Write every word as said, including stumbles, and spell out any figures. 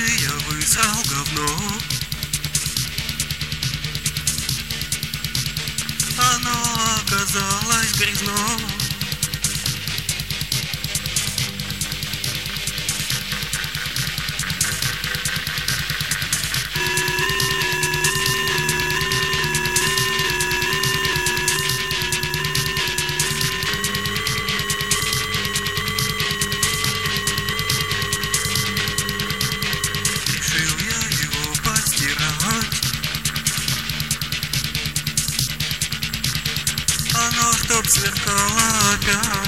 я высрал говно. Оно оказалось грязно. Решил я его постирать. Оно чтоб сверкало опять.